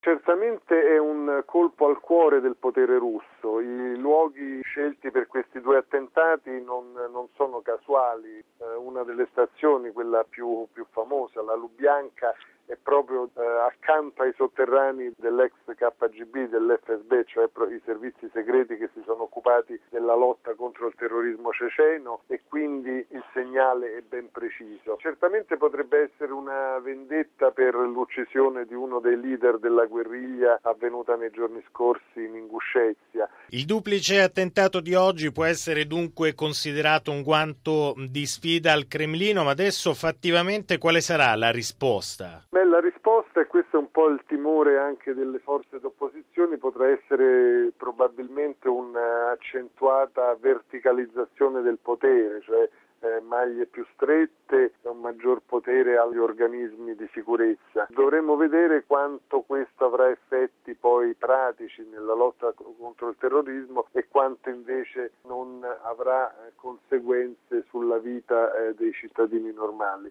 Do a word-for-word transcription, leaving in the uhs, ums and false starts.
Certamente è un colpo al cuore del potere russo. I luoghi scelti per questi due attentati non, non sono casuali. Eh, una delle stazioni, quella più, più famosa, la Lubianka, è proprio eh, accanto ai sotterranei dell'ex K G B, dell'F S B, cioè i servizi segreti che si sono occupati della lotta contro il terrorismo ceceno, e quindi il segnale è ben preciso. Certamente potrebbe essere una vendetta per l'uccisione di uno dei leader della guerriglia avvenuta nei giorni scorsi in Inguscezia. Il duplice attentato di oggi può essere dunque considerato un guanto di sfida al Cremlino, ma adesso fattivamente quale sarà la risposta? Beh, la risposta, e questo è un po' il timore anche delle forze d'opposizione, potrà essere probabilmente un'accentuata verticalizzazione del potere, cioè eh, maglie più strette e un maggior potere agli organismi di sicurezza. Dovremo vedere quanto questo avrà effetti poi pratici nella lotta contro il terrorismo e quanto invece non avrà conseguenze sulla vita eh, dei cittadini normali.